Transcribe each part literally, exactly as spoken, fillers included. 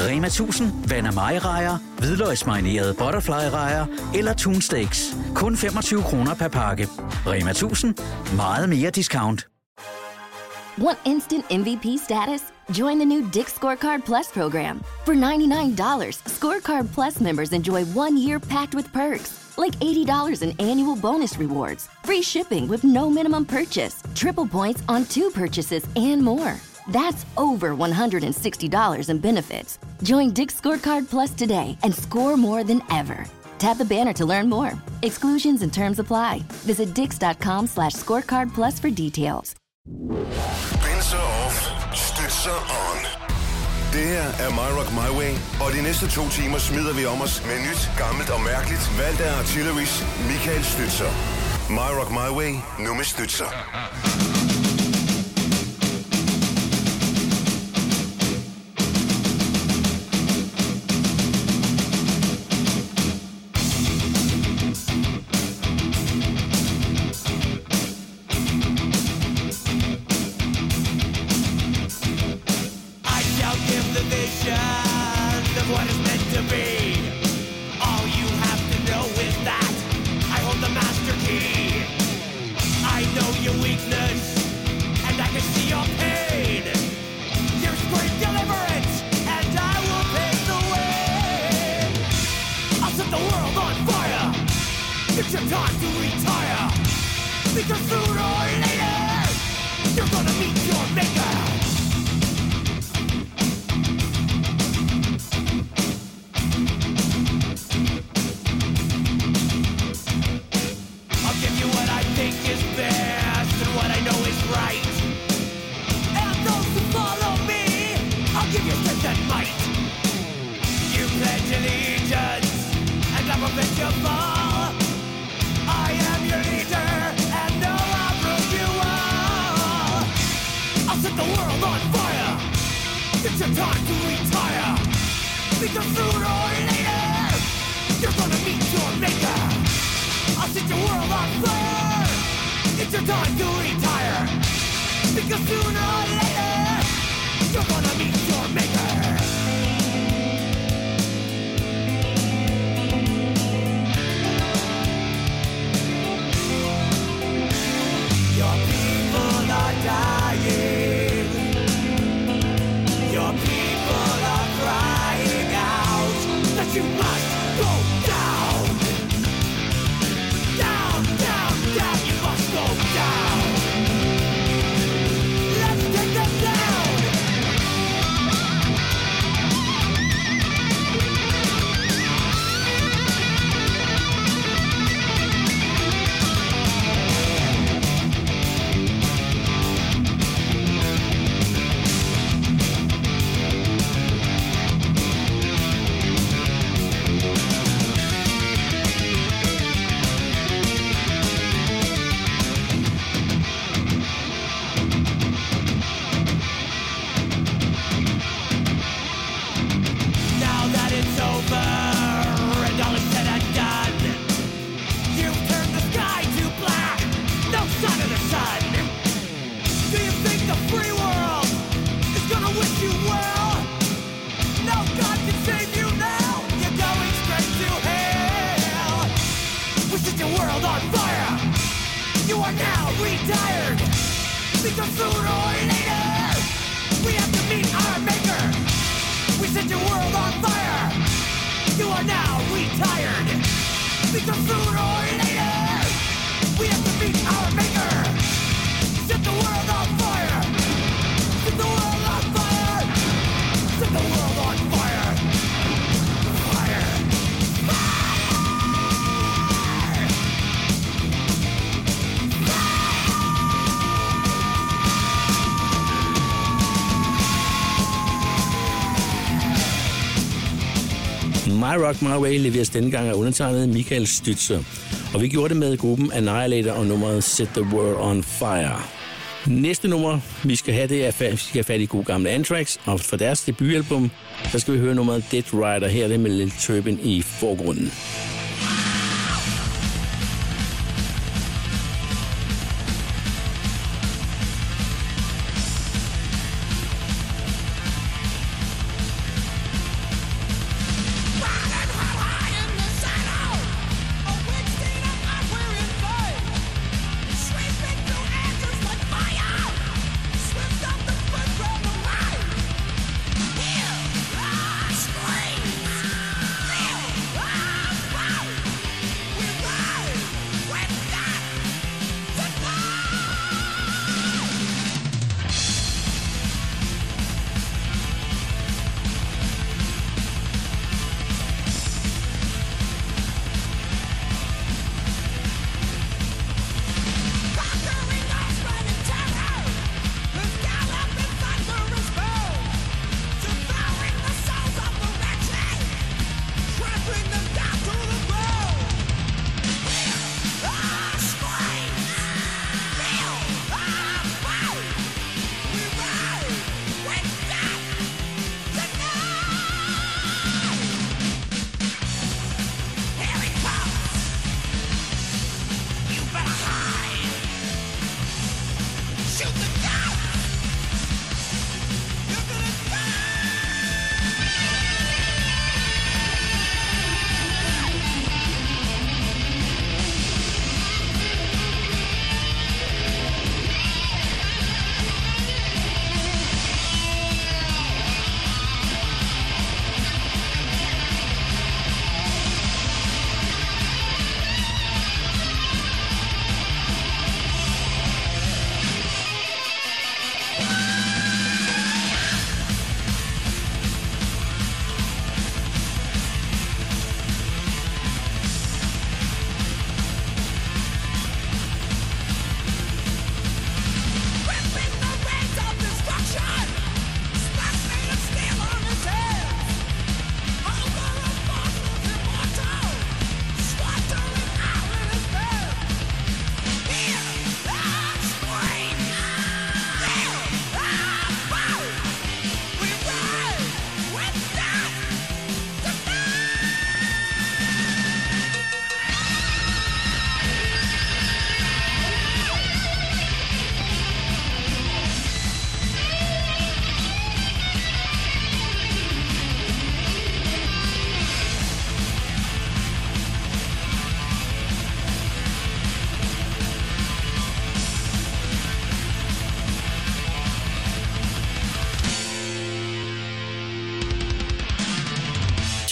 Rema tusind, Vand af Mai-rejer, hvidløgsmarinerede butterfly-rejer eller Tun Steaks. Kun femogtyve kroner per pakke. Rema tusind, meget mere discount. Want instant M V P status? Join the new Dick's Scorecard Plus program. For ninety-nine dollars, Scorecard Plus members enjoy one year packed with perks, like eighty dollars in annual bonus rewards, free shipping with no minimum purchase, triple points on two purchases, and more. That's over one hundred sixty dollars in benefits. Join Dick's Scorecard Plus today and score more than ever. Tap the banner to learn more. Exclusions and terms apply. Visit dix.com slash scorecard plus for details. Rinse off, støtser on. Det her er My Rock My Way, og de næste to timer smider vi om os med nyt, gammelt og mærkeligt, valgt af Artillery's Michael Støtser. My Rock My Way, nu med Støtser. My Rock My Way leveres denne gang af undertegnet Michael Støtser. Og vi gjorde det med gruppen Annihilator og nummeret Set the World on Fire. Næste nummer, vi skal have, det er, vi skal have fat i gode gamle Anthrax, og for deres debutalbum, der skal vi høre nummeret Dead Rider. Her er det med Lil Turbin i forgrunden.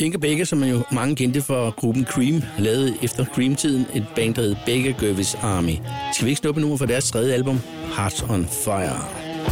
Tinker Baker, som man jo mange kendte for gruppen Cream, lavede efter Cream-tiden et band, der hed Baker Gervis Army. Skal vi ikke snuppe nummer fra deres tredje album, Hearts on Fire?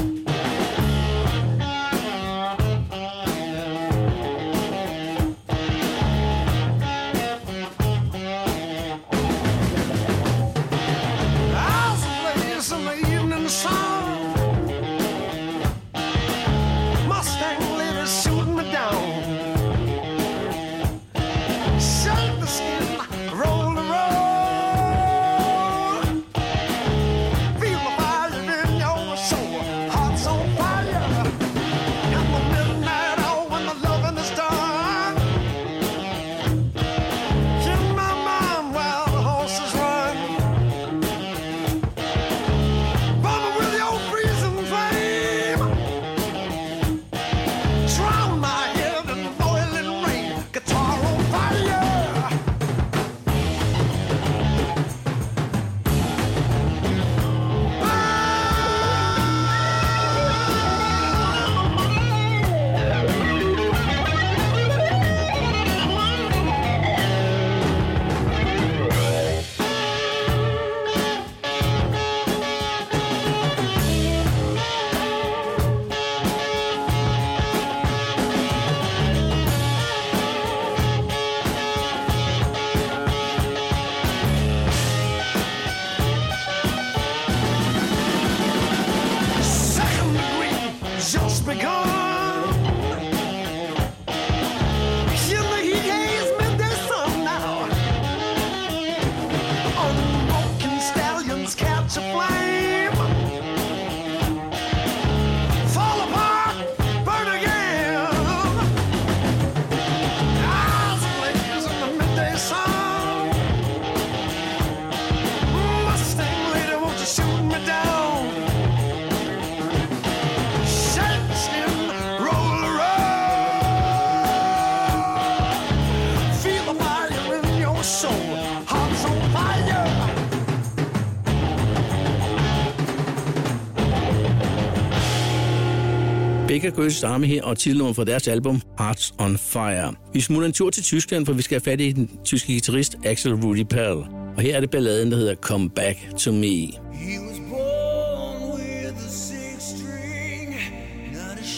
Baker Gervis Army her, og titelnummer fra deres album Hearts on Fire. Vi smutter en tur til Tyskland, for vi skal have fat i den tyske guitarist Axel Rudi Pell. Og her er det balladen, der hedder Come Back to Me. He was born with a six string, not a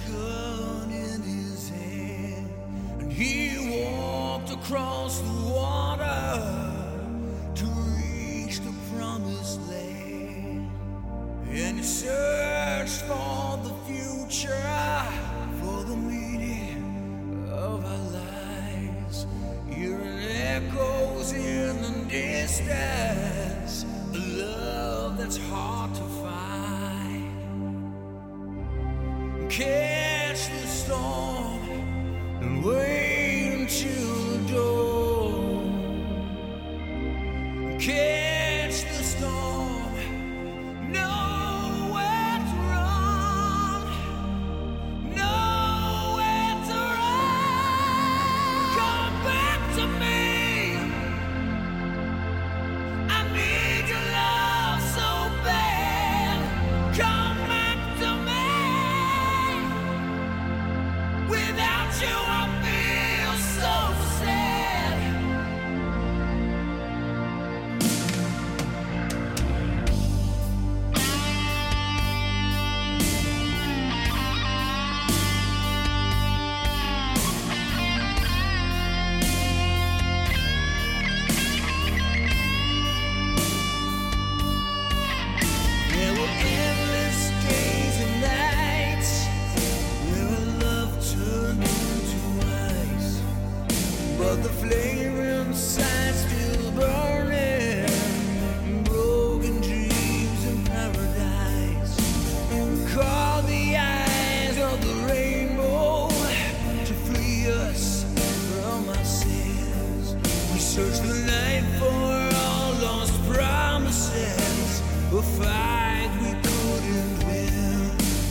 shotgun in his hand. And he walked across the water to reach the promised land. And he searched for the future, for the meaning of our lives. Hearing echoes in the distance, a love that's hard to find. Catch the storm and wait until the dawn. Catch the storm, nowhere to run, nowhere to run. Come back to me. I need your love so bad. Come back to me. Without you I feel so sad. There were endless days and nights where our love turned into ice, but the flame inside still burning, broken dreams in paradise. Call the eyes of the rainbow to free us from our sins. We searched the night for all lost promises, a fight we couldn't win.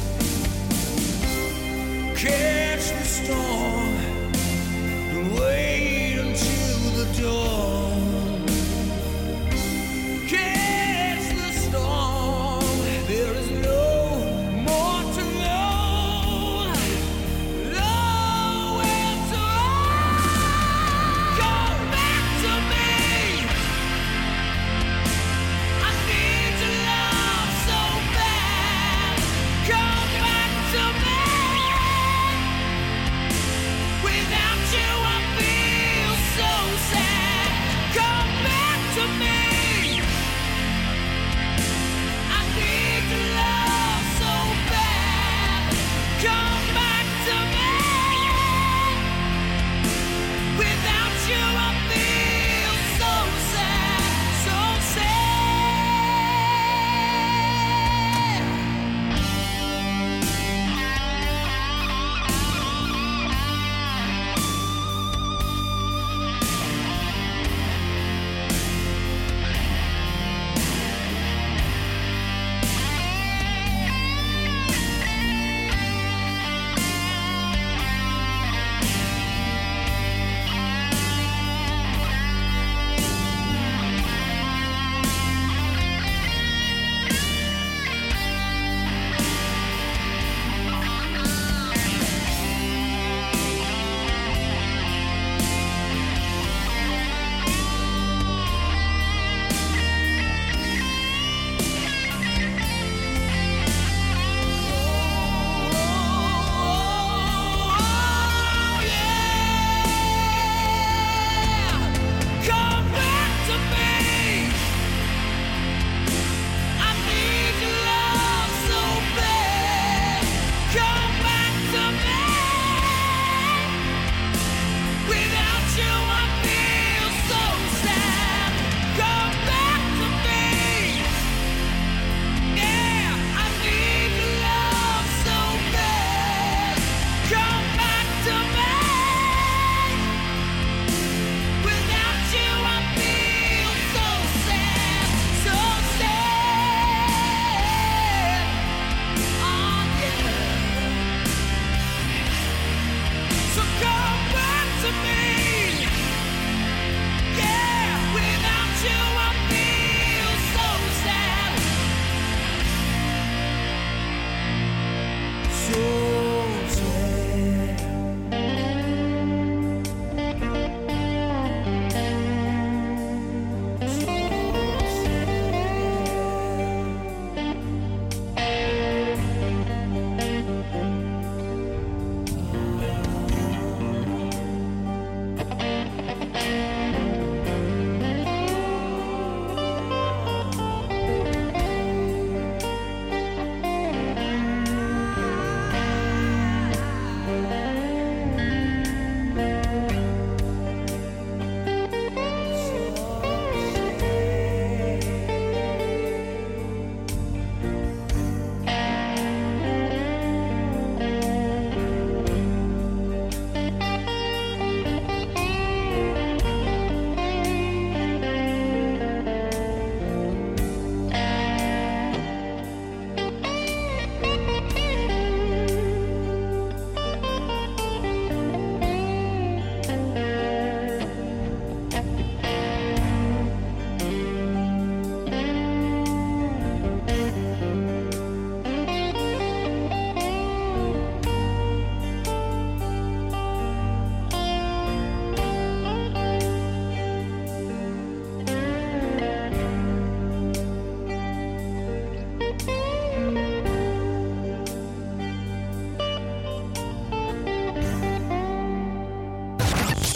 Catch the storm and wait until the dawn.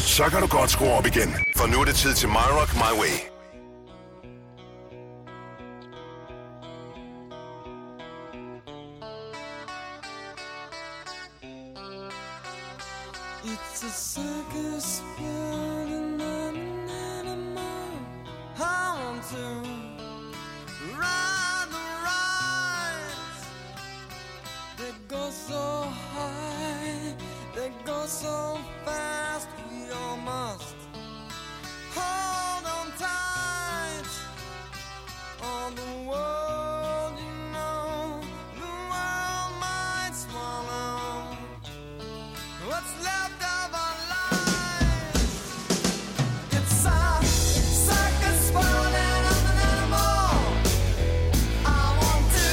så kan du godt skrue op igen. For nu er det tid til My Rock My Way. It's a circus world and I'm an animal. I want to ride the rides. They go so high, they go so fast. We all must hold on tight. All the world, you know, the world might swallow what's left of our lives. It's a circus world and I'm an animal. I want to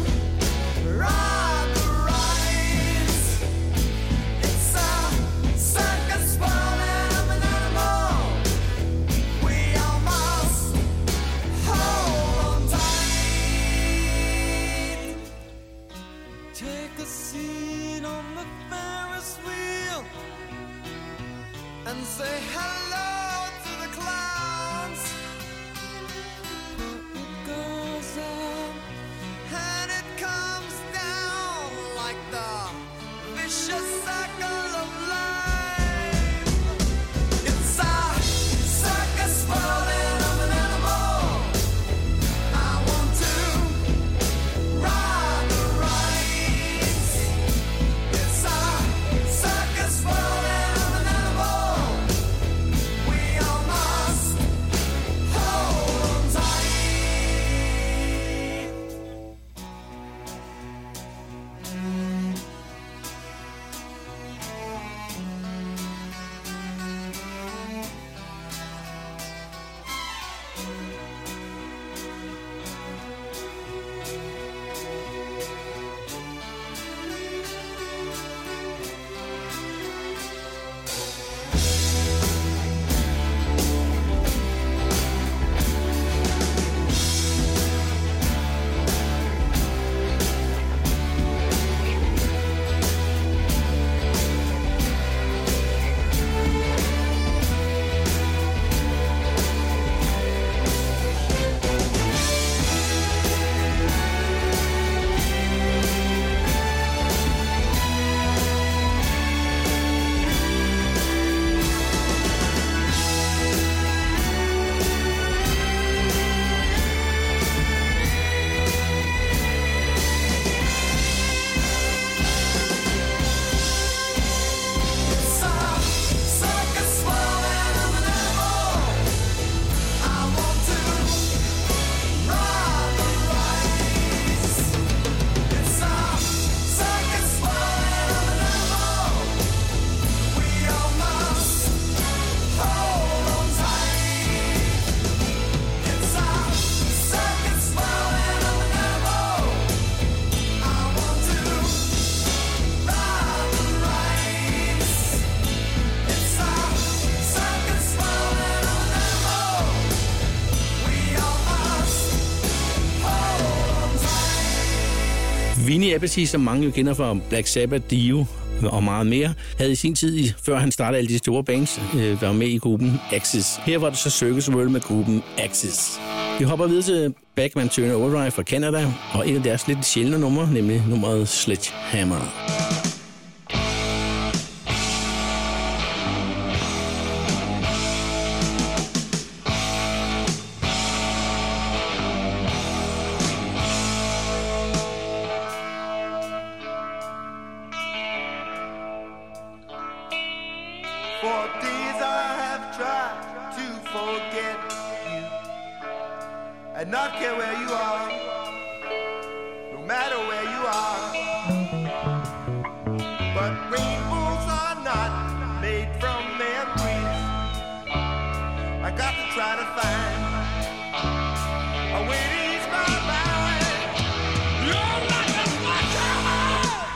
ride the rides. It's a circus world and I'm an animal. We all must hold on tight. Take a seat on the Ferris wheel and say hello to the clowns. It goes up and it comes down like the vicious cycle of life. It's a circus world and I'm an animal. I want to ride the rides. It's a circus world and I'm an animal. We all must hold on tight. It's a circus world and I'm an animal. I want to ride the rides. It's a circus world and I'm an animal. We all must hold on tight. It's a circus world and I'm an animal. I want to ride the rides. It's a circus world and I'm an animal. We all must hold on tight. Vinnie Appice, som mange jo kender fra Black Sabbath, Dio og meget mere, havde i sin tid, før han startede alle de store bands, øh, var med i gruppen Axis. Her var det så Circus World med gruppen Axis. Vi hopper videre til Bachman Turner Overdrive fra Canada, og et af deres lidt sjældne numre, nemlig nummeret Sledgehammer. For days I have tried to forget you and not care where you are, no matter where you are. But rainbows are not made from memories. I got to try to find a way to ease my mind. You're like a sledgehammer.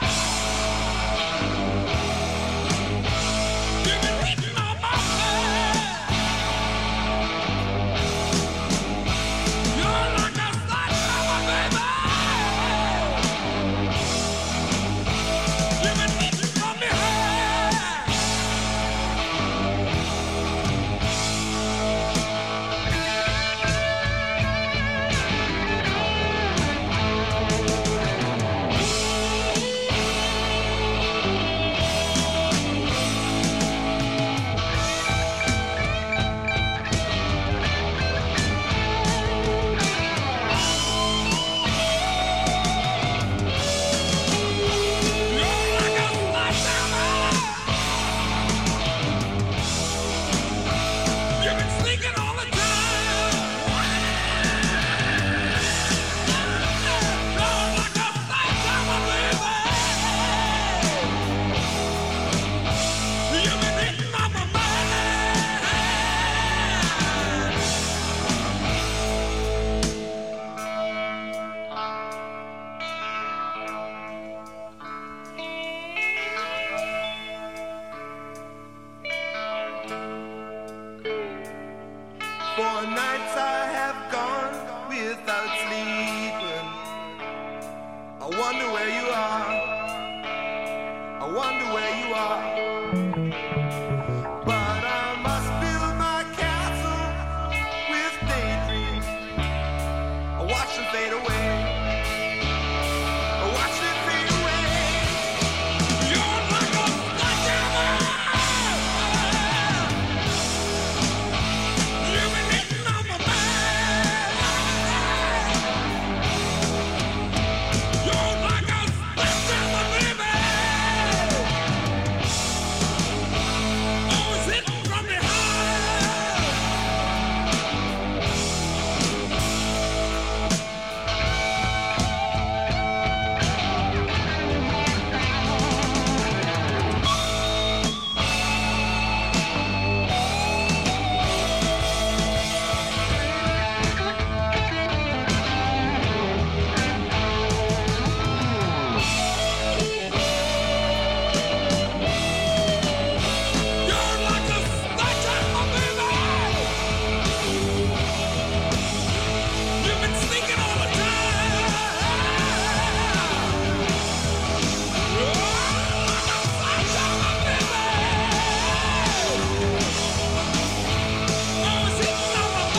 You've been hitting my mind. You're like a sledgehammer, baby. You've been hitting from behind. For nights I have gone without sleeping. I wonder where you are. I wonder where you are. But I must build my castle with daydreams. I watch them fade away. I watch them fade away. You're like a sledgehammer. You've been hitting on my mind. You're like a sledgehammer, baby. Always hitting from behind. You're like a sledgehammer, baby. You've been sneaking all the time. You're like a sledgehammer, baby. Always hitting on my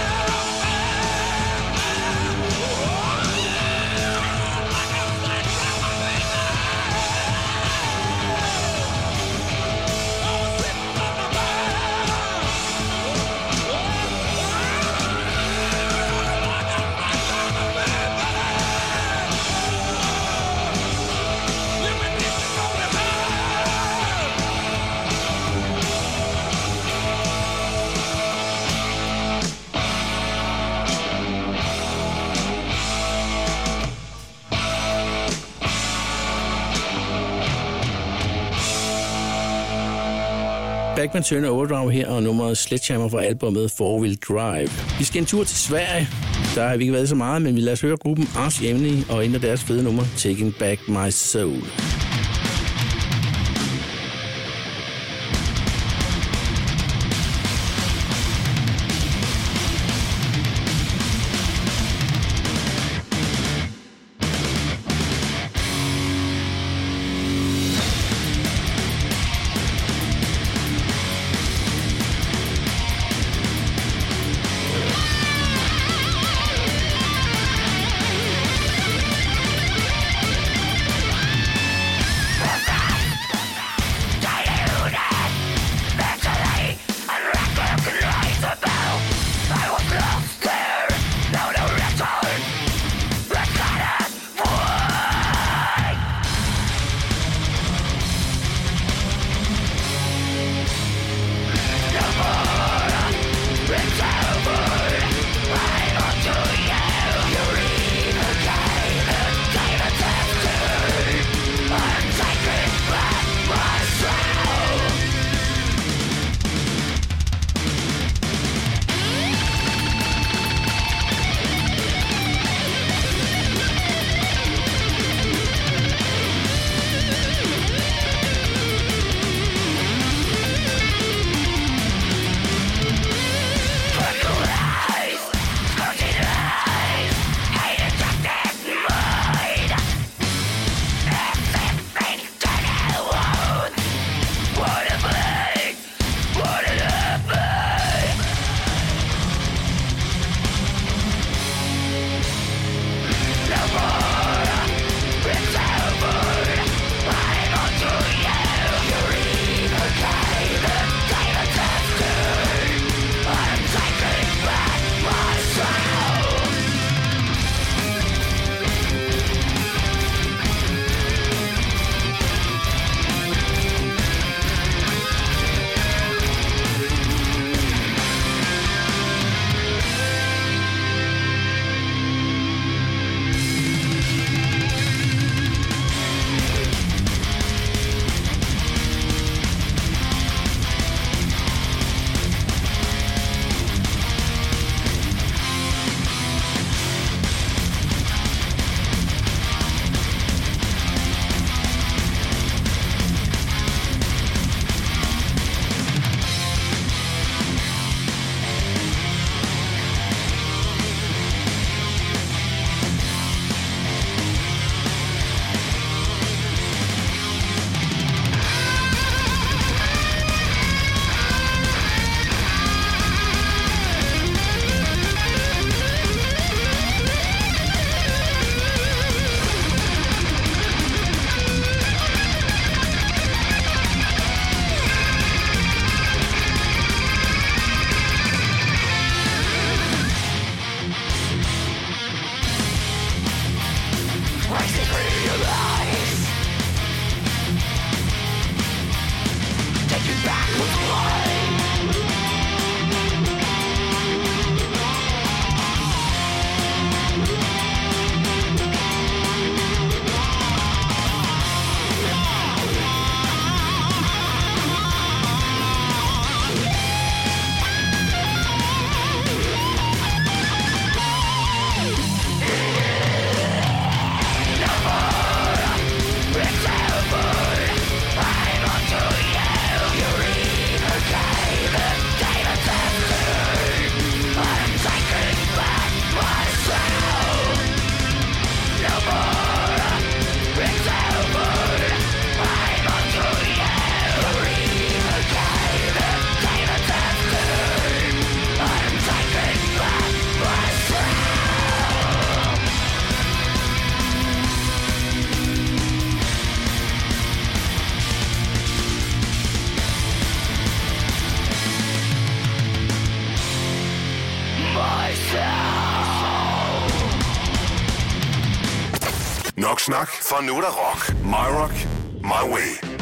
Bachman Turner Overdrive her, og nummeret Sledgehammer fra albumet Four Wheel Drive. Vi skal en tur til Sverige. Der har vi ikke været så meget, men vi lader os høre gruppen Arch Enemy og en af deres fede nummer, Taking Back My Soul. You're Nok snak, for nu er der rock. My Rock, My Way.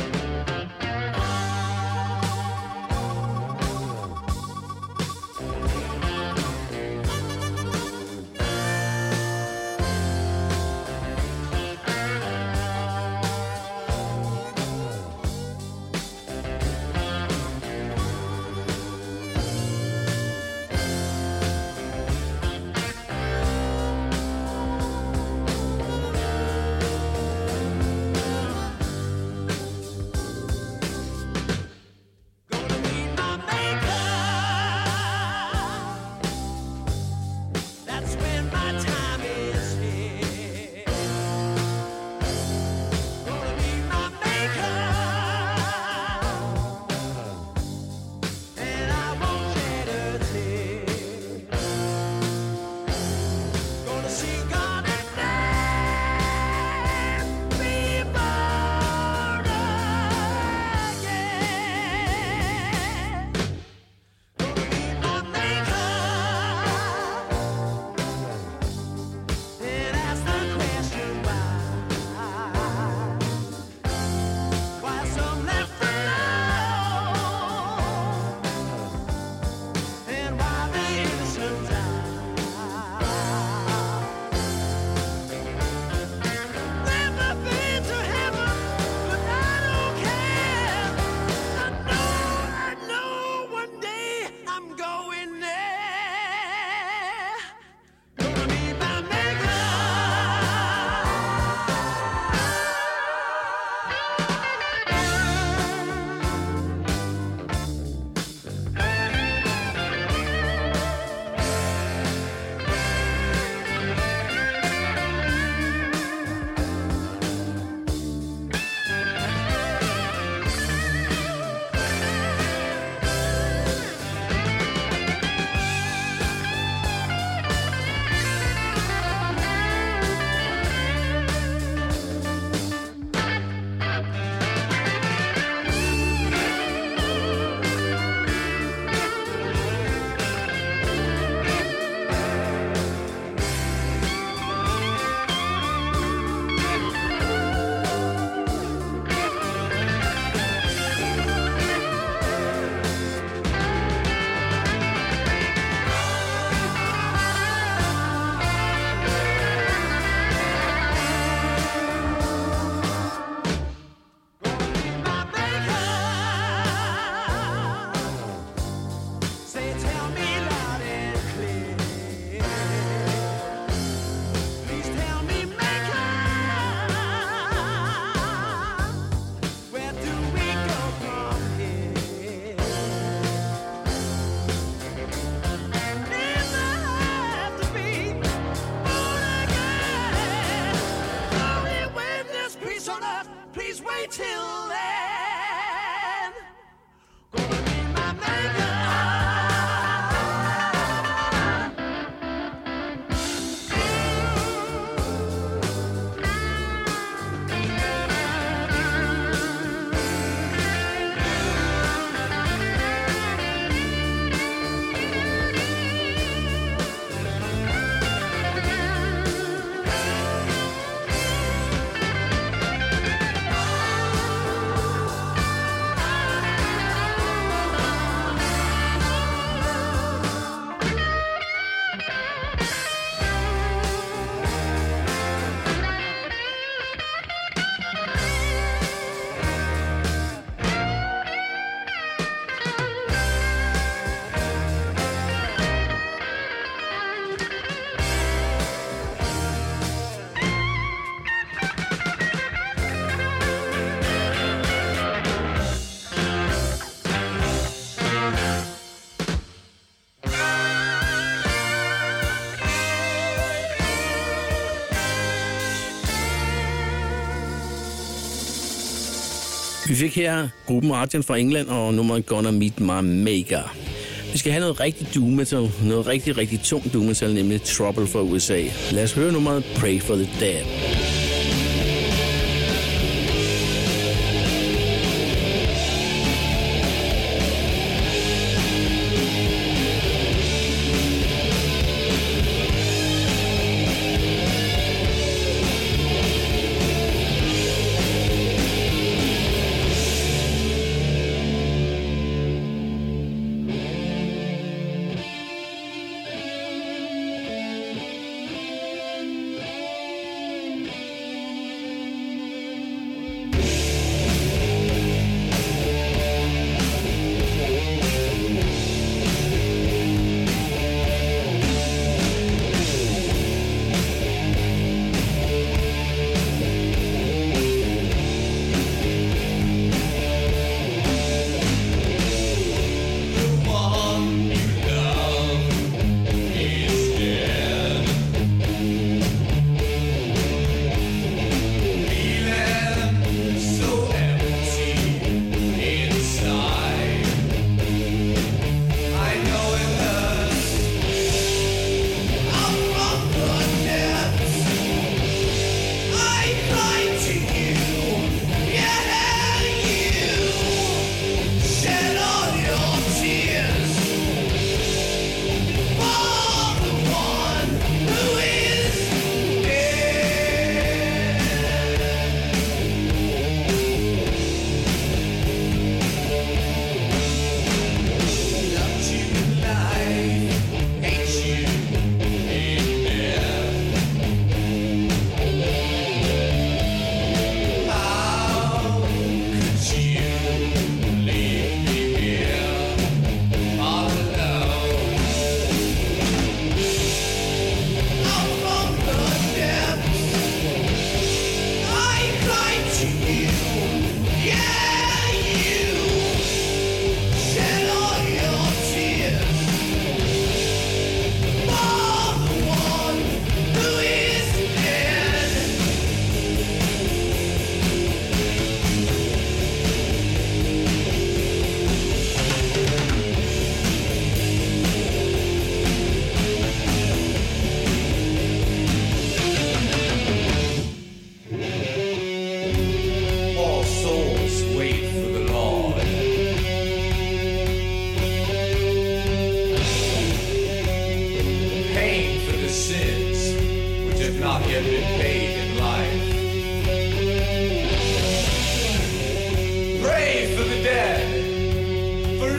Vi fik her gruppen Argent fra England og nummeret Gonna Meet My Maker. Vi skal have noget rigtig doom metal, noget rigtig, rigtig tung doom metal, nemlig Trouble fra U S A. Lad os høre nummeret Pray for the Dead.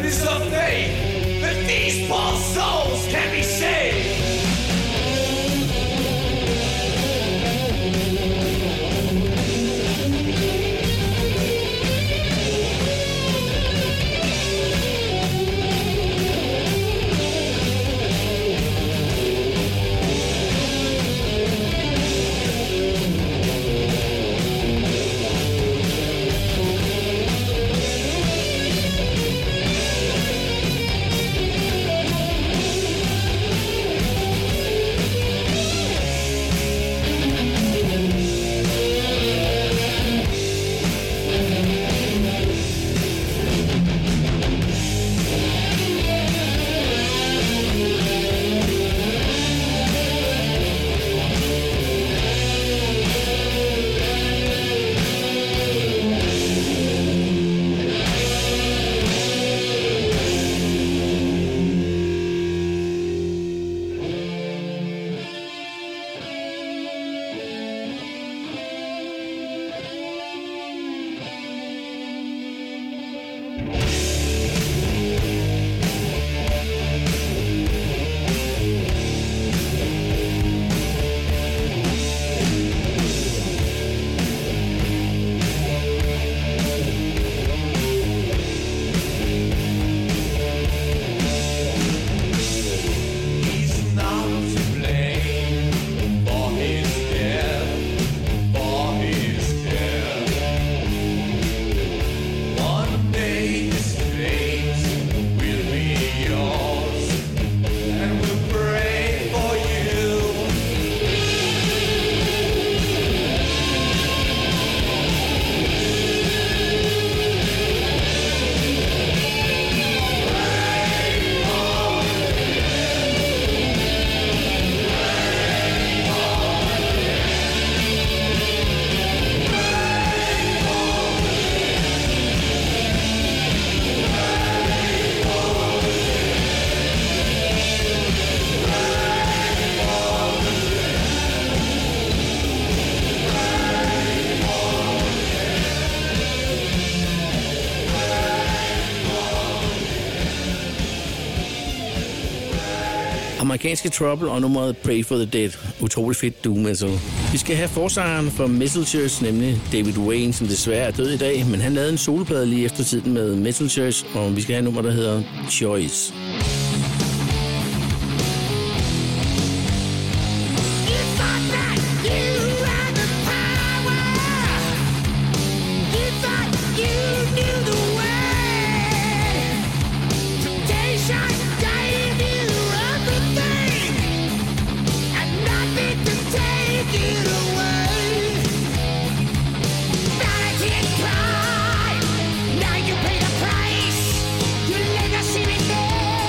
is the faith that these poor souls can be saved. Amerikanske Trouble og nummeret Pray for the Dead. Utrolig fedt doom metal. Vi skal have forsangeren for Metal Church, nemlig David Wayne, som desværre er død i dag, men han lavede en soloplade lige efter tiden med Metal Church, og vi skal have et nummer, der hedder Choice. Now you pay the price. You legacy in there.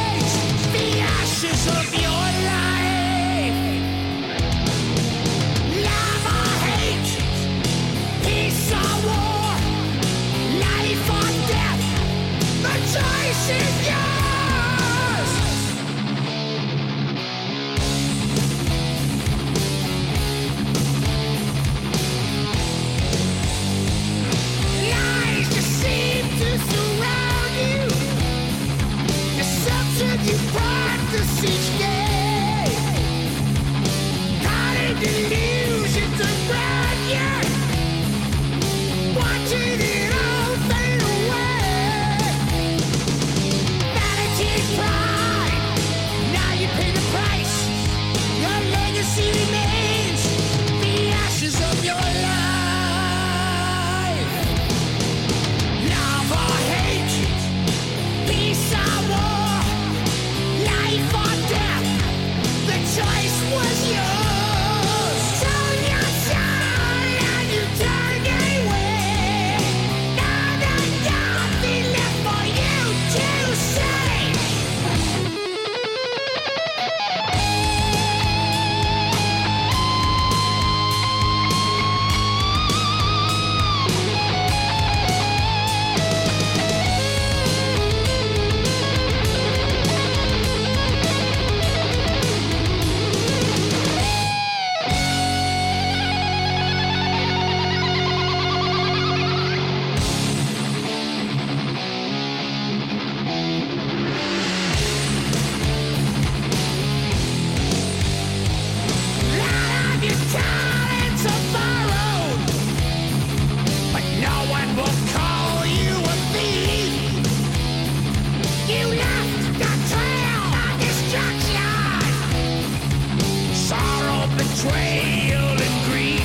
talents are borrowed, but no one will call you a thief. You left a trail of destruction, sorrow, betrayal, and grief.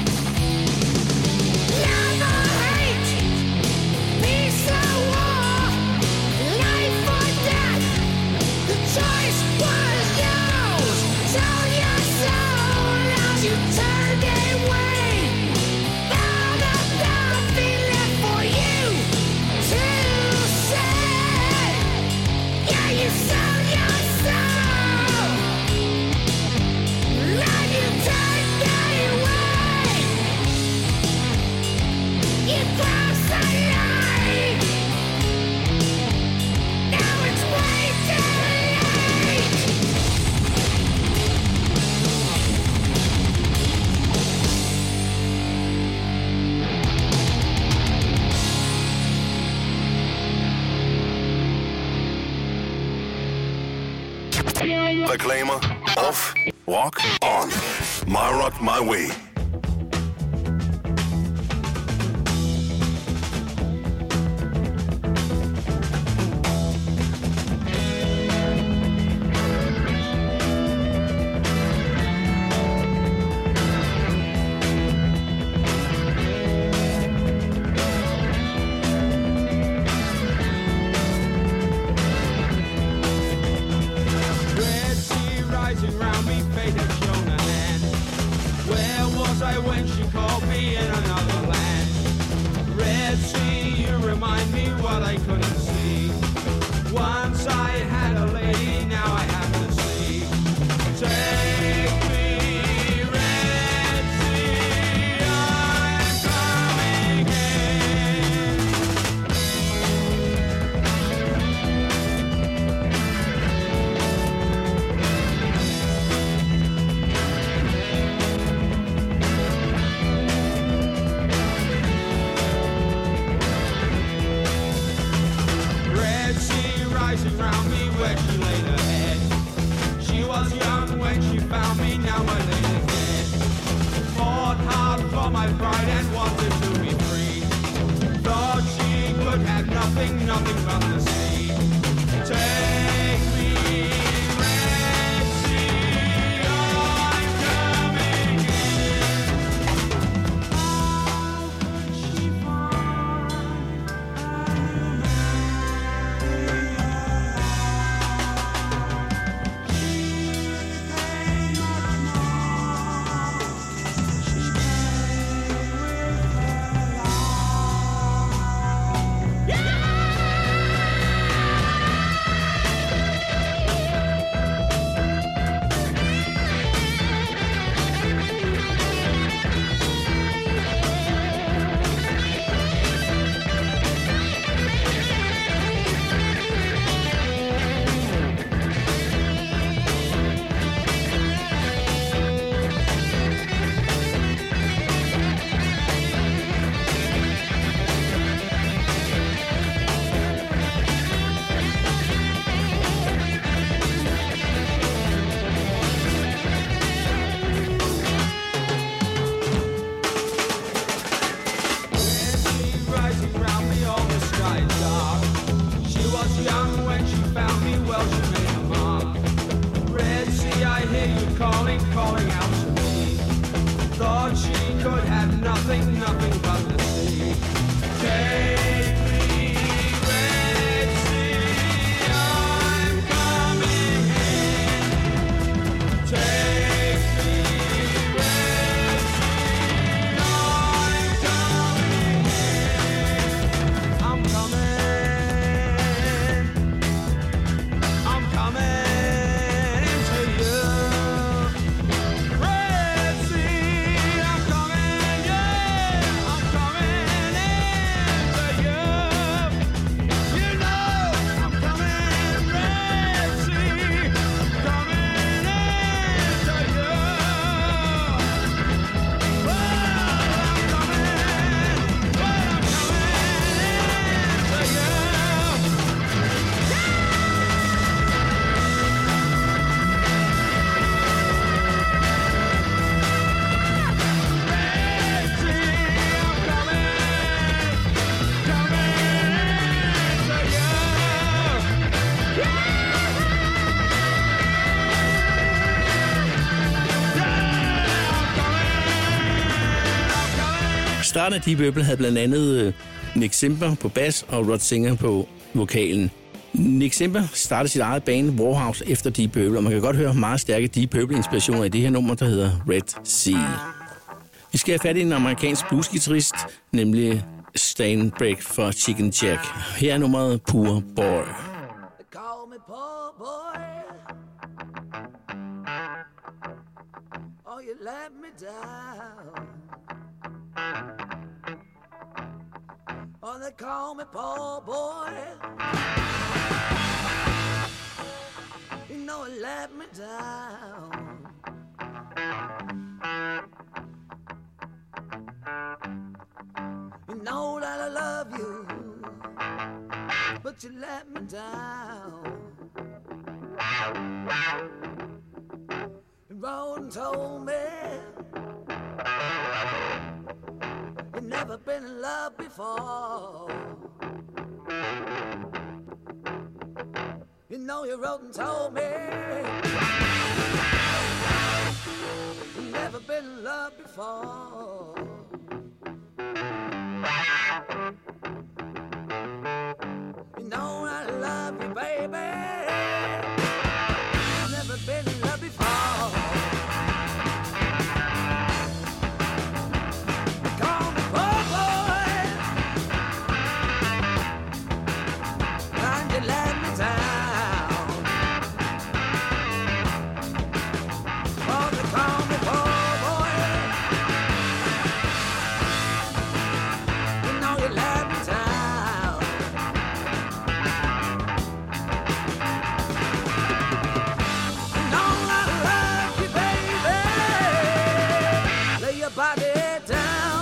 Love or hate, peace or war, life or death, the choice was yours. Sold your soul as you turned away. Found out nothing left for you to say. Yeah, you sold your soul and you turned away. You crossed the line. Now it's way too late. Reklamer off. Rock on. My Rock My Way. Red sea rising round me, fate had shown a hand. Where was I when she called me in another land? Red sea, you remind me what I couldn't see. Once I had a lady, now I have to see. Take me, Red Sea, I'm coming in. Red sea rising round me where she laid her head. She was young when she found me, now I lay dead. Fought hard for my pride and wanted to be free. Thought she could have nothing, nothing but the sea. Take me, Red Sea, I'm coming in. How could she find rising round me, all the sky is dark. She was young when she found me, well, she made a mark. Red Sea, I hear you calling, calling out to me. Thought she could have nothing, nothing but the sea. Take me, Red Sea, I'm coming in. Take me, Red Sea, I'm coming in. I'm coming, I'm coming into you. Red Sea, I'm coming, yeah, I'm coming into you. starten af Deep Purple havde blandt andet Nick Simper på bas og Rod Singer på vokalen. Nick Simper startede sit eget band Warhouse efter Deep Purple, og man kan godt høre meget stærke Deep Purple-inspirationer i det her nummer, der hedder Red Sea. Vi skal have fat i en amerikansk bluesgitarrist, nemlig Stan Breck for Chicken Jack. Her er nummeret Poor Boy. Call me poor boy. Oh, you let me down. Oh, they call me poor boy. You know it let me down. You know that I love you, but you let me down. You wrote and told me you've never been in love before. You know you wrote and told me you've never been in love before. You know I love you, baby. Never been in love before. Call me poor boy, and you let me down. Oh, they call me poor boy. You know you let me down. You know I love you, baby. Lay your body down.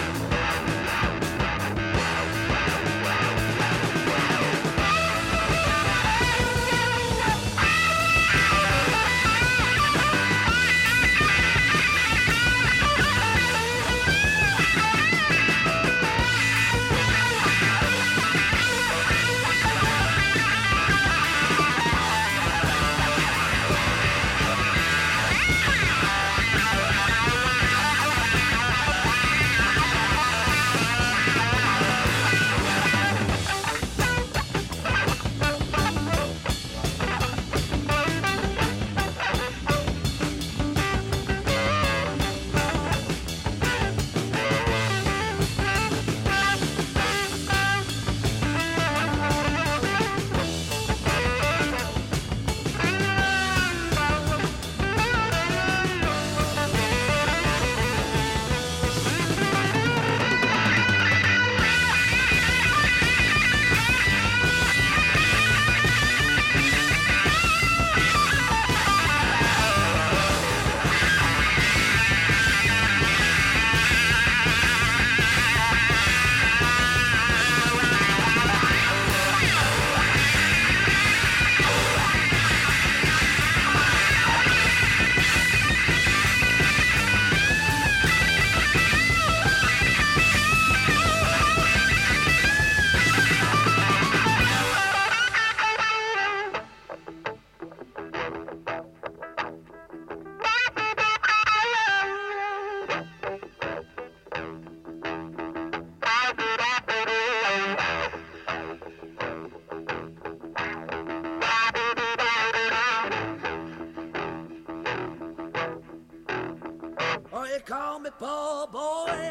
Oh, you call me poor boy.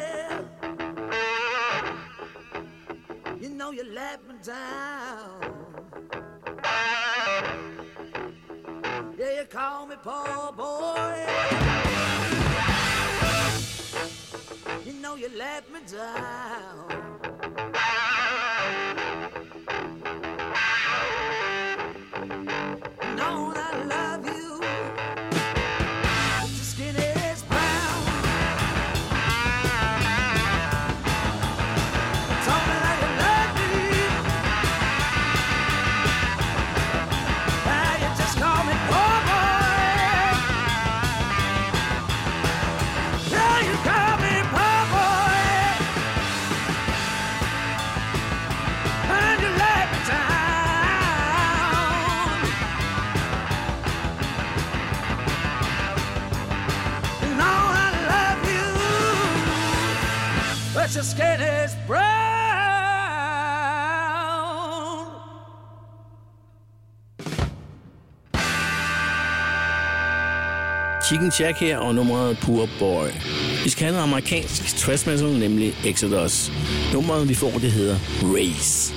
You know you let me down. Yeah, you call me poor boy. You know you let me down. You know that I love you, but your skin is brown. Told me that you love me. Now you just call me poor boy. Yeah, you call me poor boy. 'cause your skin is brown. Chicken Shack her og nummeret Poor Boy. Vi skal have en amerikansk thrash metal, nemlig Exodus. Nummeret vi får, det hedder Race.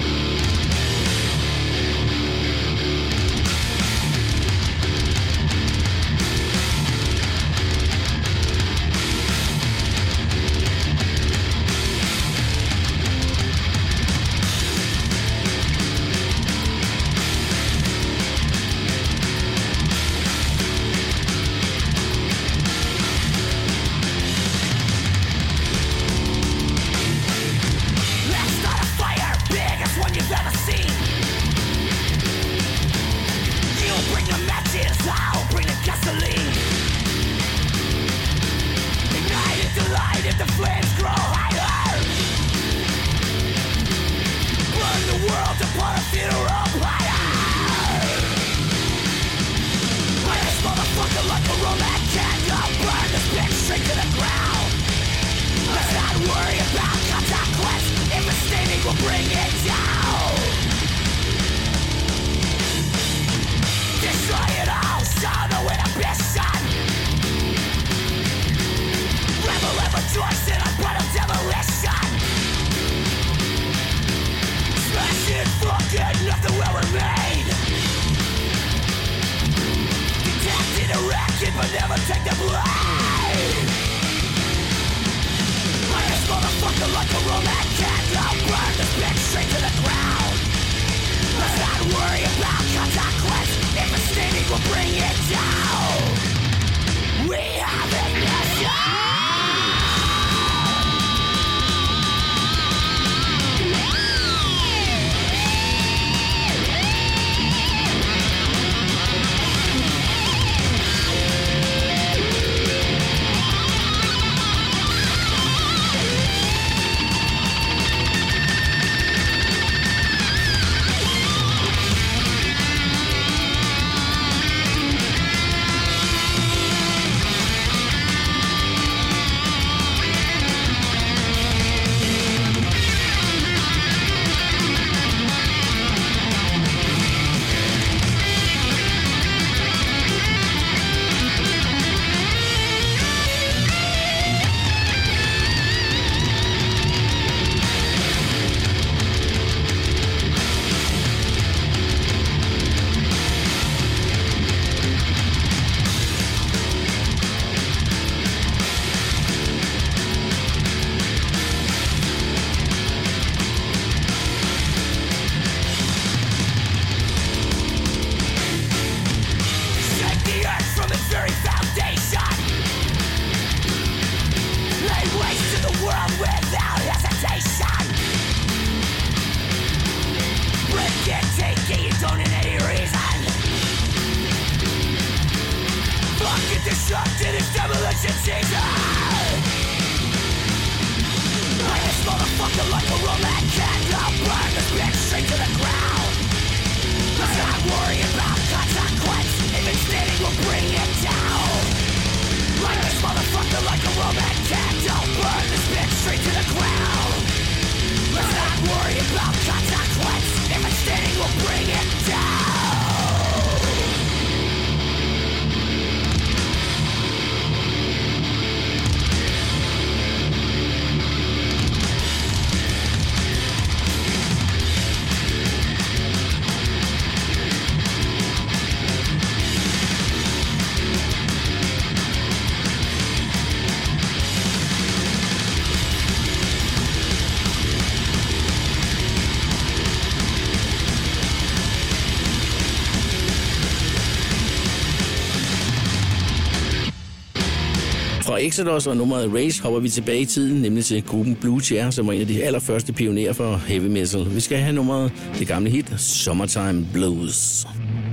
Fra Exodus og nummeret Race hopper vi tilbage i tiden, nemlig til gruppen Blue Chair, som var en af de allerførste pionerer for heavy metal. Vi skal have nummeret, det gamle hit, Summertime Blues.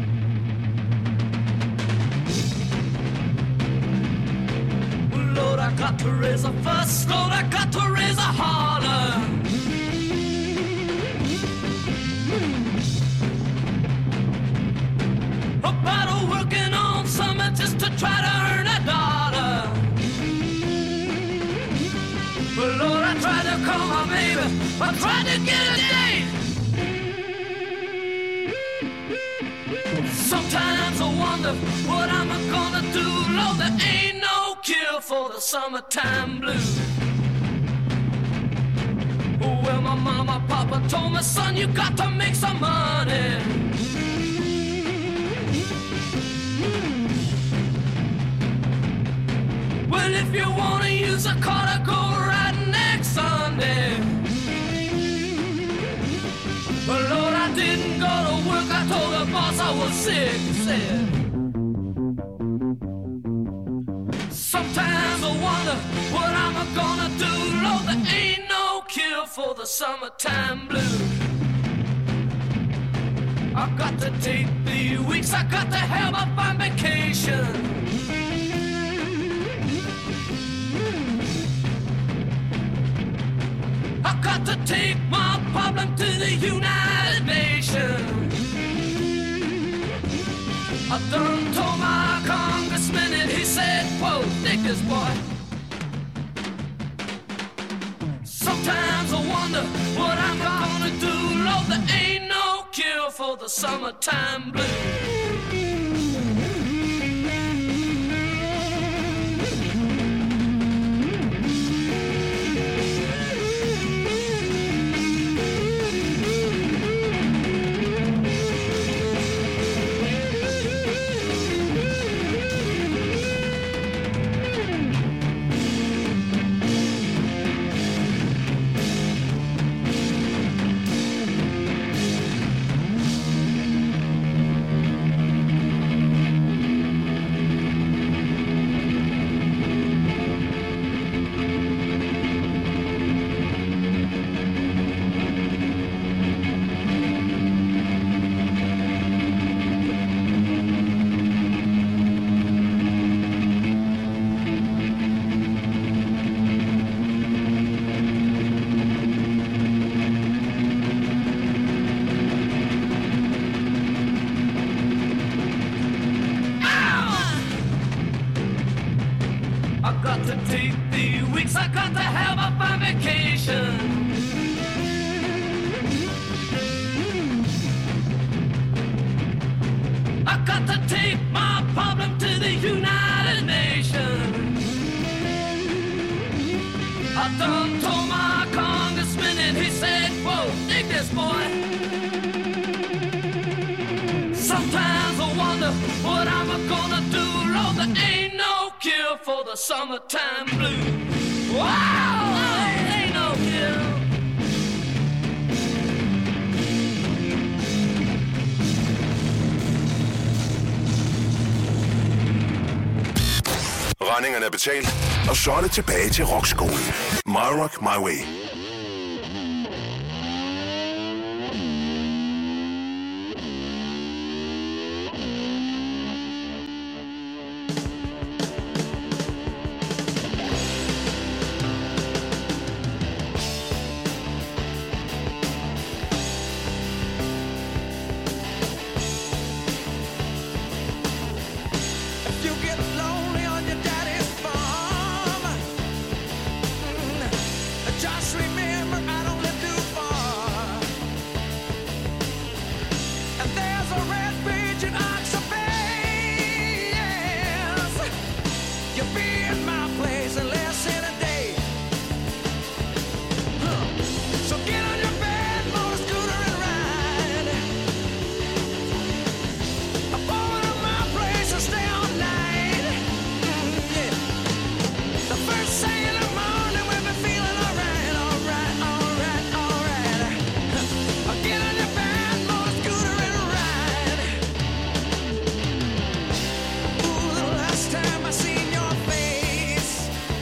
Lord, I got to raise a fuss, Lord, I got to raise a holler. About working on something just to try to earn a dollar. But Lord, I try call my baby. I tried to get a date. Sometimes I wonder what I'm gonna do. Lord, there ain't no cure for the summertime blues. Well, my mama, papa told me, son, you got to make some money. Well, if you wanna use a car to go right next Sunday. But Lord, I didn't go to work. I told the boss I was sick. He said, sometimes I wonder what I'm gonna do. Lord, there ain't no cure for the summertime blues. I got to take the weeks. I got to have a fun vacation. I got to take my problem to the United Nations. I done told my congressman and he said, whoa, dig this boy. Sometimes I wonder what I'm gonna do. Lord, there ain't no cure for the summertime blues. Summertime blues. Wow, oh, ain't no cure. Regningerne er betalt, og så er det tilbage til rockskolen. My Rock, My Way. Just remember I don't live too far. And there's a red bridge in Oxford Bay. Yes. You'll be in my place in less than a day. Huh. So get on your bed, motor scooter and ride up over to my place and stay all night. Mm, yeah. The first thing in the morning we'll be feeling alright, alright, alright, alright. Huh. Get on your bed, motor scooter and ride. Ooh, the last time I seen your face,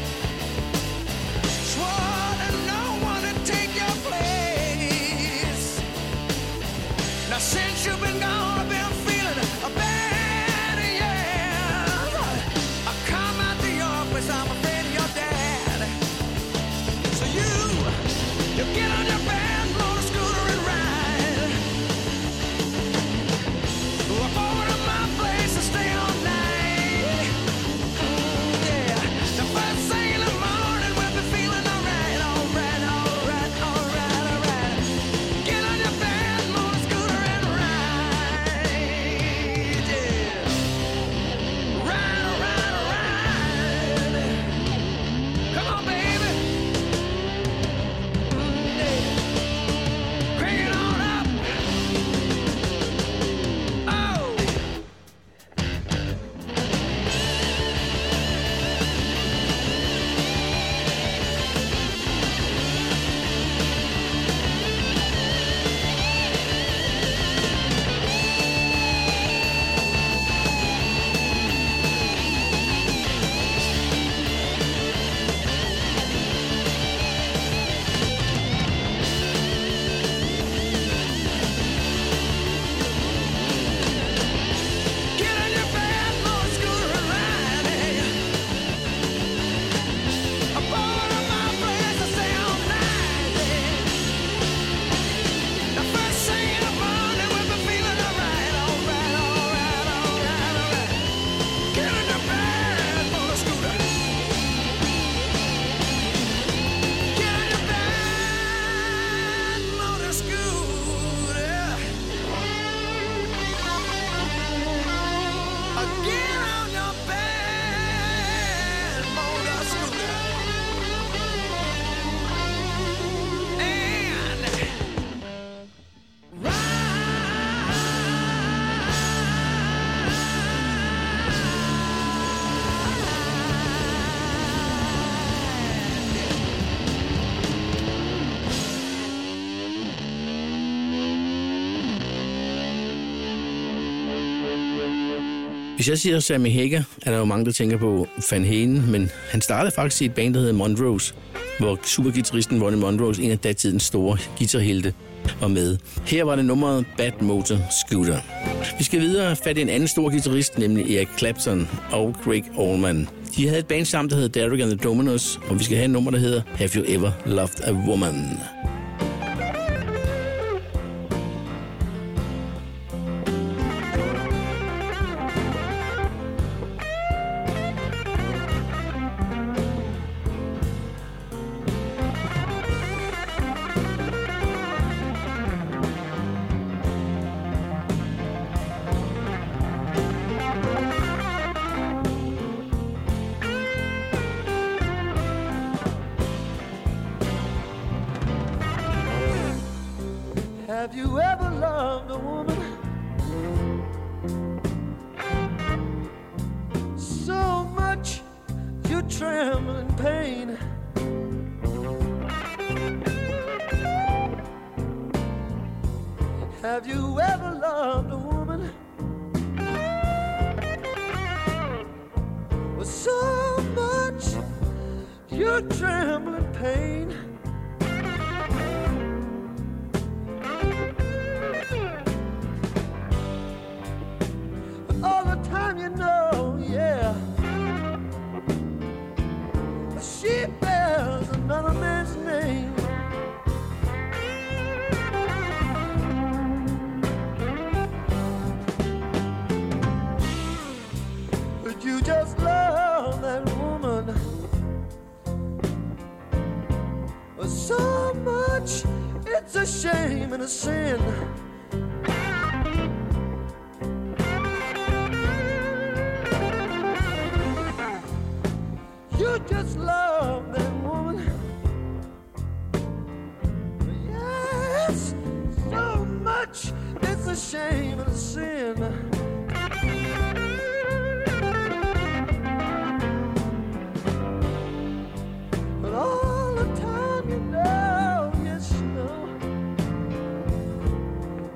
swore that no one would take your place. Now since you've been gone, I've been feeling bad, yeah. I come out to your place, I'm afraid of your dad. So you, you get on your bed, motor scooter and ride up over to my place and stay all night. Mm, yeah. The first thing in the morning we'll be feeling alright, alright, alright. Hvis jeg siger Sammy Hagar, er der jo mange, der tænker på Van Halen, men han startede faktisk i et band, der hedder Montrose, hvor supergitarristen Ronnie Montrose, en af datidens store guitarhelte, var med. Her var det nummeret Bad Motor Scooter. Vi skal videre fat i en anden stor guitarist, nemlig Eric Clapton og Gregg Allman. De havde et band sammen, der hedder Derek and the Dominos, og vi skal have et nummer, der hedder Have You Ever Loved a Woman? Have you ever loved a woman so much you tremble in pain? Have you ever loved a woman with so much you tremble in pain? All the time you know, yeah, she bears another man's name. But you just love that woman so much, it's a shame and a sin. You just love that woman. Yes, so much, it's a shame and a sin. But all the time you know, yes you know,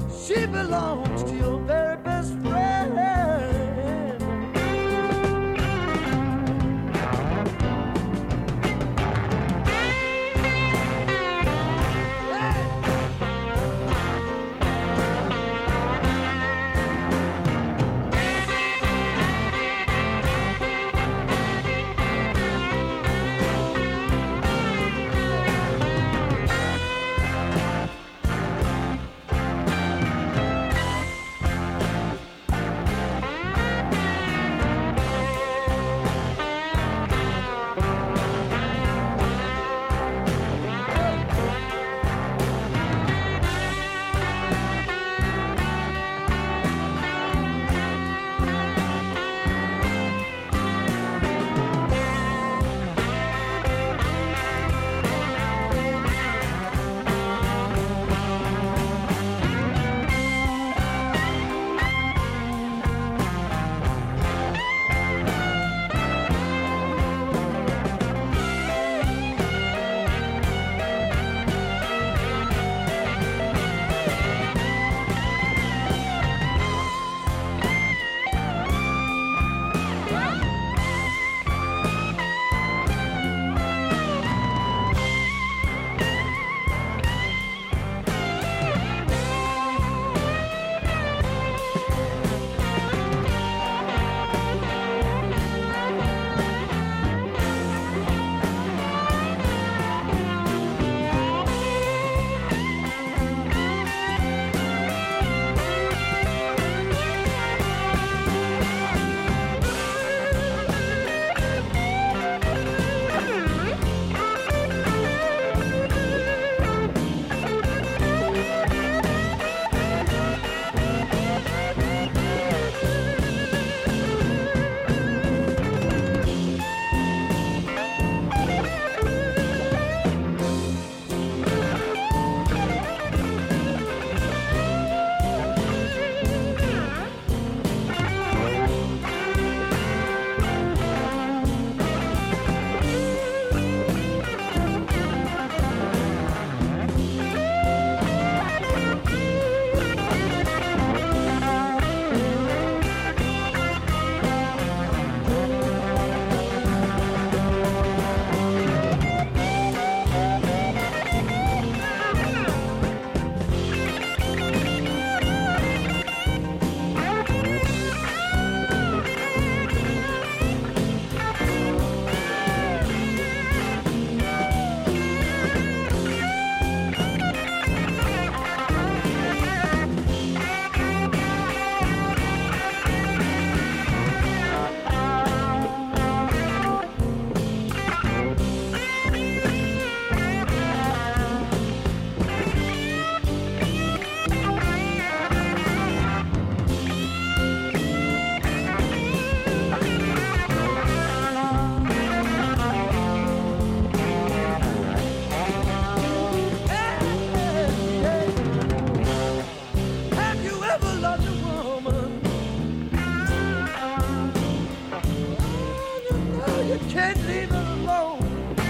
can't leave it alone.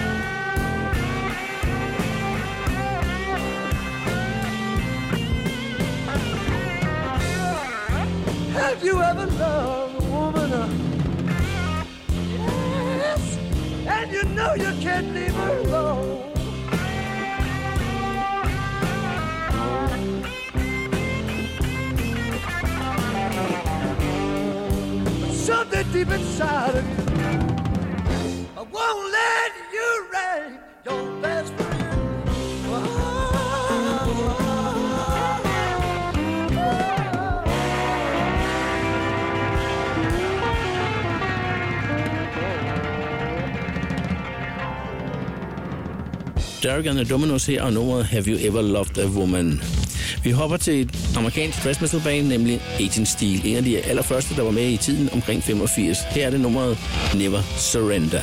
Have you ever loved a woman? Uh, yes, and you know you can't leave her alone. But something deep inside of you, I won't let you rain your best friend. Oh. Derek and the Dominos her, og nummeret Have You Ever Loved a Woman. Vi hopper til et amerikansk thrash metal band, nemlig Agent Steel. En af de allerførste, der var med i tiden omkring femogfirs. Her er det nummeret Never Surrender.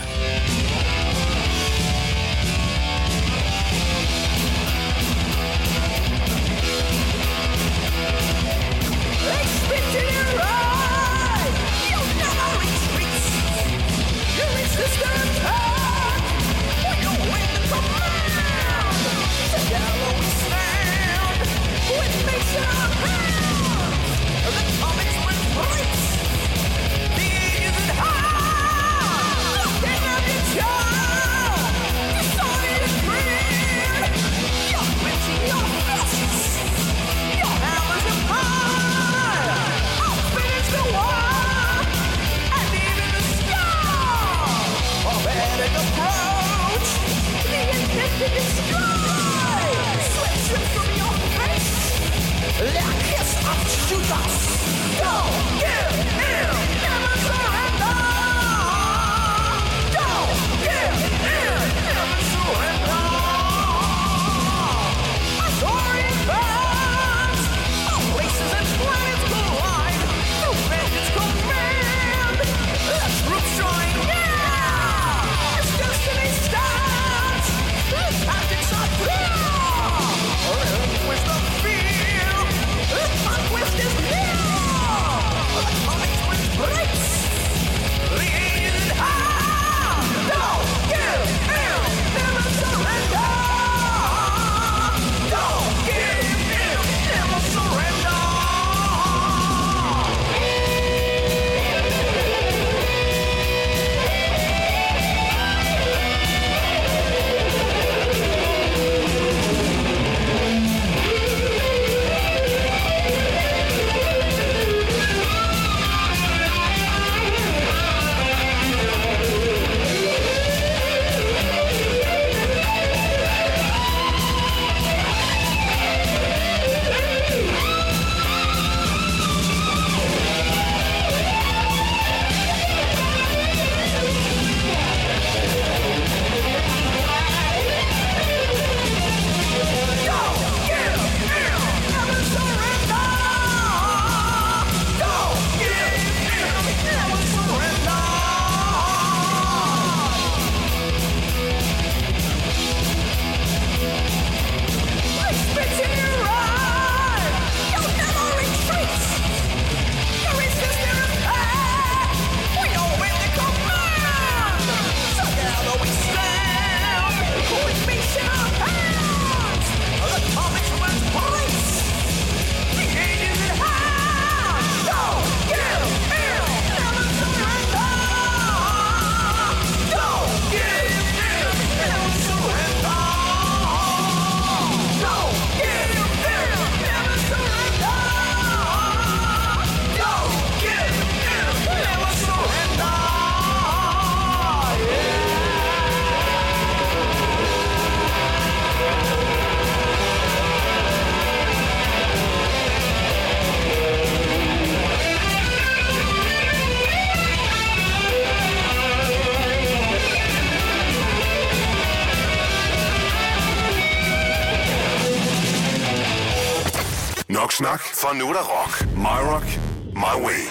Nok snak, for nu er der rock. My Rock, My Way.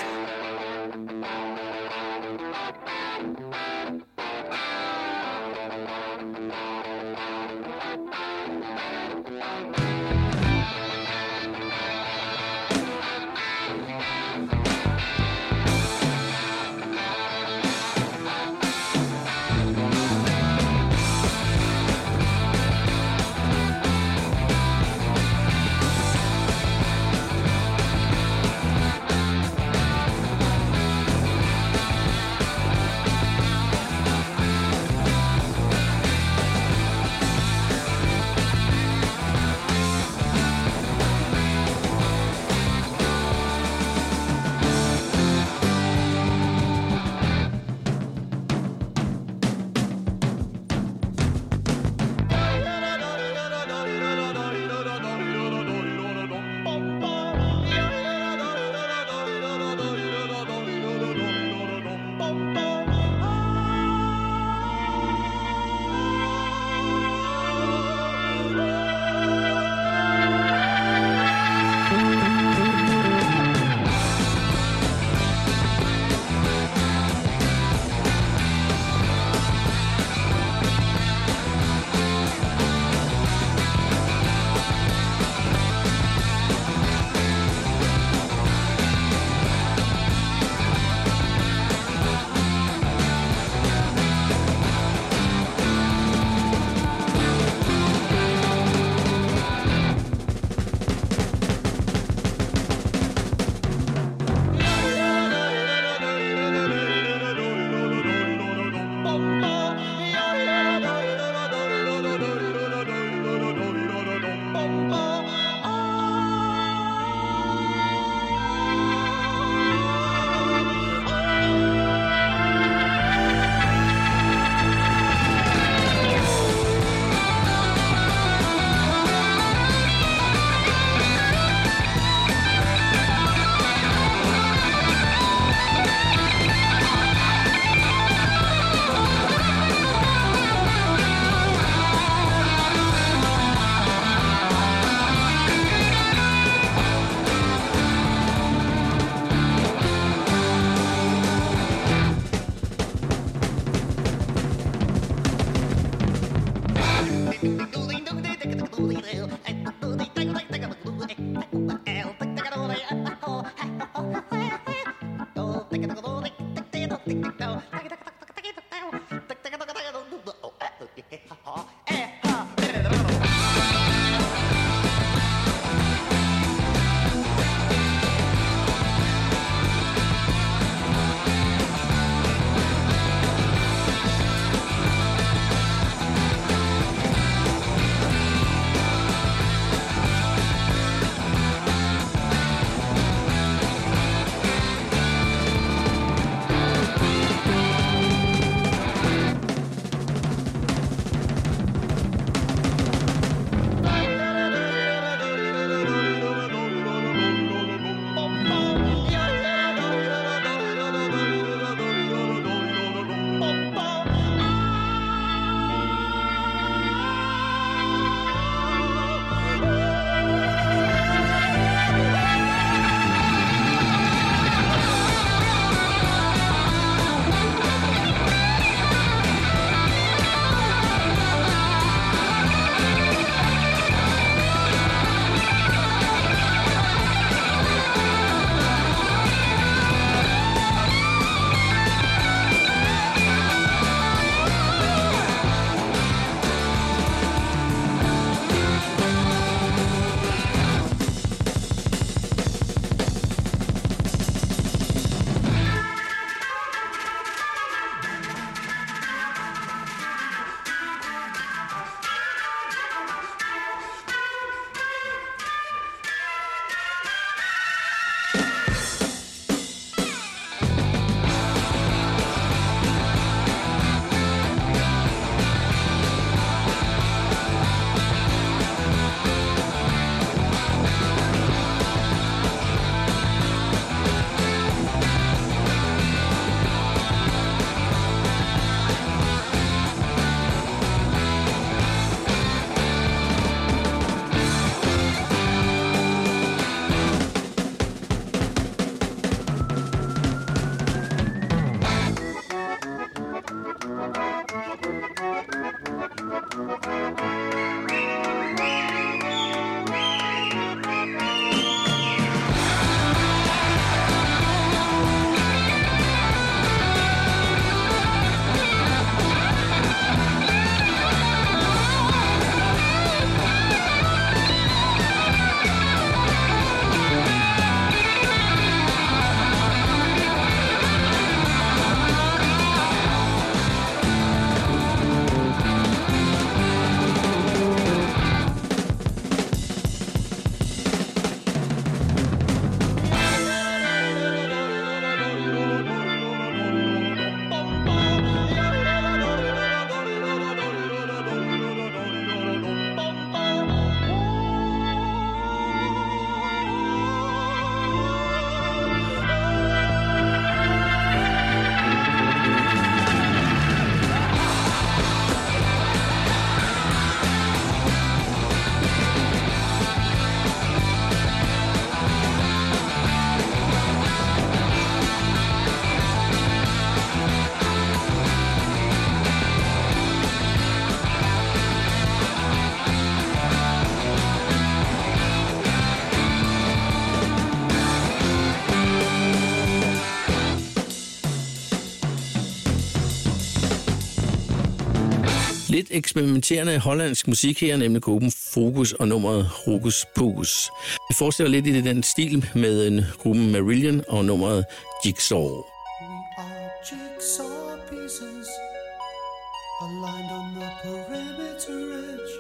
Lidt eksperimenterende hollandsk musik her, nemlig gruppen Focus og nummeret Hokus Pokus. Vi forestiller lidt i den stil med en gruppen Marillion og nummeret Jigsaw. We are jigsaw pieces aligned on the perimeter edge,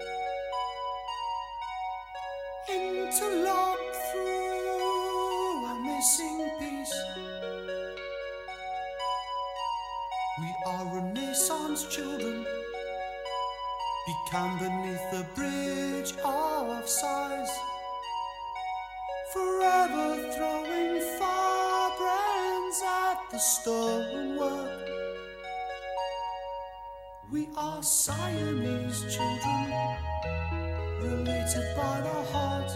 interlocked through a missing piece. We are Renaissance children, become beneath the bridge of size, forever throwing firebrands at the stonework. We are Siamese children, related by the heart,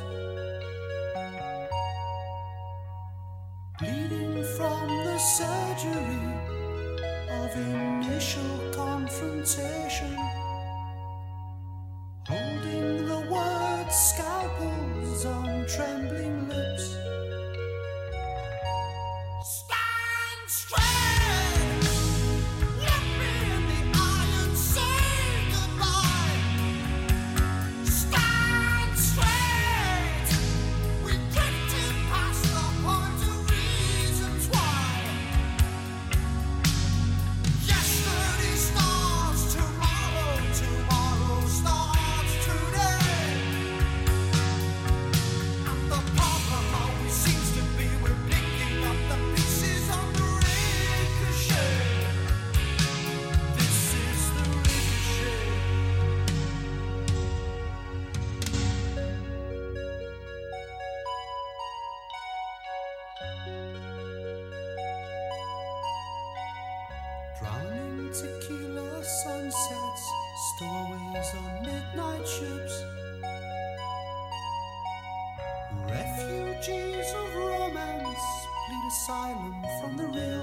bleeding from the surgery of initial confrontation, holding the word scalpels on trembling lips. Stand straight, look me in the eye and say goodbye. Stand straight, we drifted past the point of reasons why. Yesterday starts tomorrow, tomorrow starts today. And the problem always seems to be we're picking up the pieces on the ricochet. This is the ricochet. Drowning tequila sunsets, stowaways on midnight ships, refugees of romance plead asylum from the real,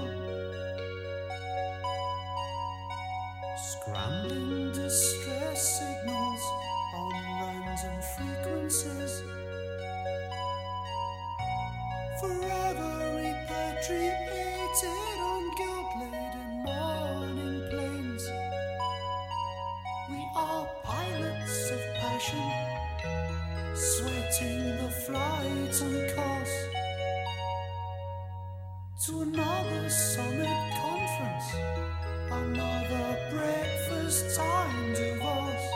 scrambling distress signals on random frequencies, forever repatriated on guilt-laden morning plains. We are pilots of passion, sweating the flight on course to another summit conference, another breakfast time divorce,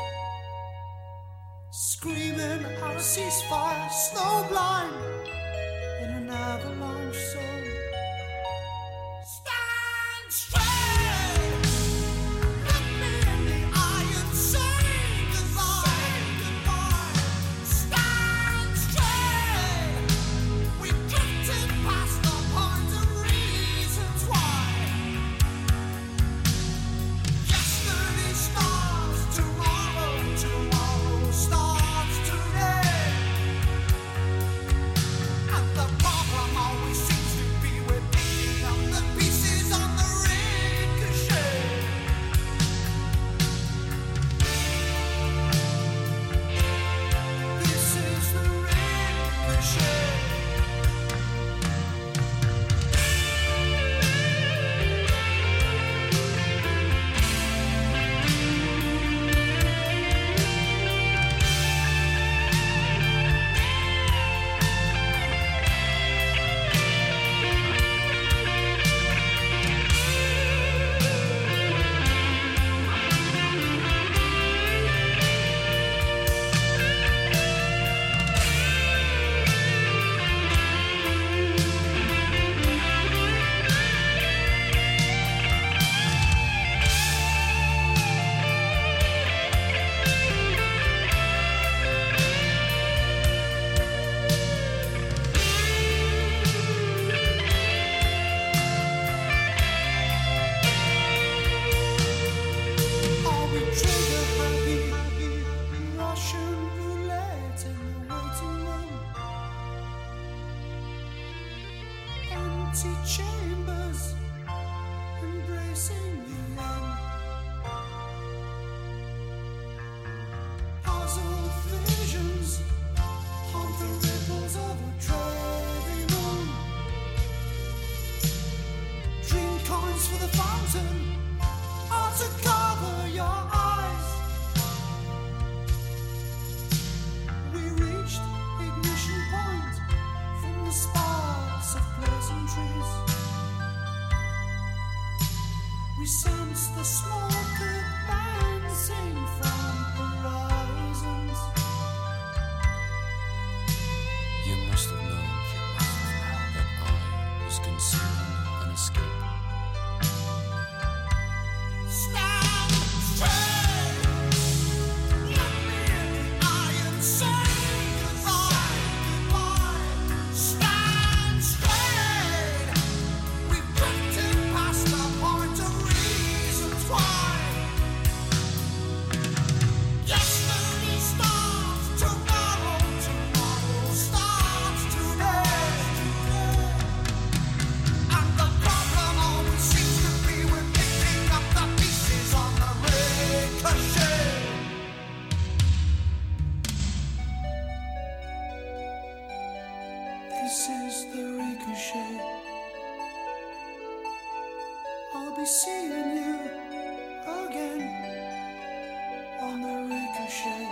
screaming out a ceasefire, snowblind in an avalanche zone. Stand straight, look me in the eye and say goodbye. Stand straight, we drifted past the point of reasons why. Yesterday starts tomorrow, tomorrow starts today. And the problem always seems to be we're picking up the pieces on the ricochet. This is the ricochet. Are we trigger happy? Russian roulette in the waiting room. Empty chambers, embracing the end. Puzzle visions haunt the ripples of a Trevi moon. Dream coins for the fountain, or to cover your eyes. We sense the smoke advancing from horizons. You must have known, you must have known that I was concealing an escape. Stand straight, look me in the eye and say goodbye. Stand straight, we've drifted past the point of reason twine. Yesterday starts tomorrow, tomorrow starts today. And the problem always seems to be we're picking up the pieces on the ricochet. This is the ricochet. I'll be seeing you again on the ricochet.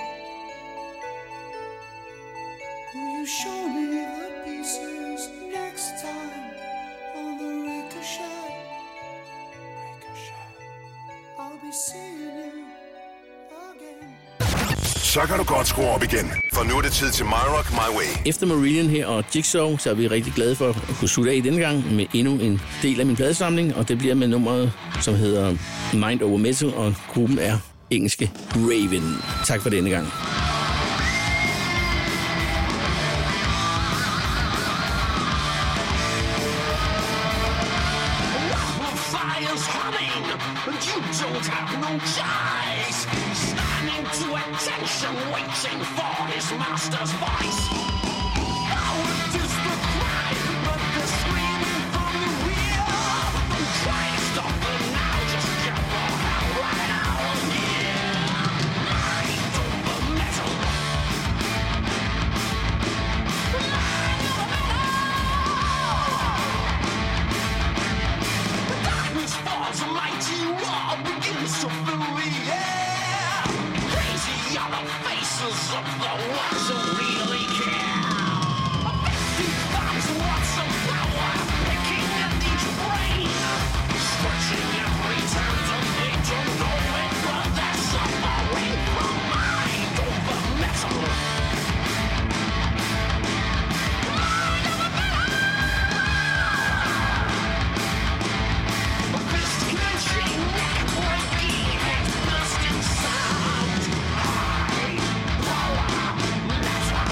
Will you show me the pieces next time on the ricochet? Ricochet. I'll be seeing you again. Så kan du godt skrue op igen, for nu er det tid til My Rock My Way. Efter Marillion her og Jigsaw, så er vi rigtig glade for at kunne slutte af denne gang med endnu en del af min pladesamling, og det bliver med nummeret, som hedder Mind Over Metal, og gruppen er engelske Raven. Tak for denne gang. Fire's humming, but you don't have no choice. Standing to attention, waiting for his master's voice. How it is the cry, but the screaming from the rear. Don't try to stop them now, just get the hell right out of here. Mind over metal. Mind over metal. Darkness falls, a mighty roar begins to fill the air. Crazy are the faces of the ones who really care. Fifty thousand watts of power picking at each brain, stretching every turn till they don't know it, but they're suffering from mind over metal. Mind over metal. Fist clenching, neck breaking, head bursting sound. High power metal.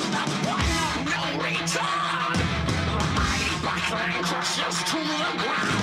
Crushes to the ground.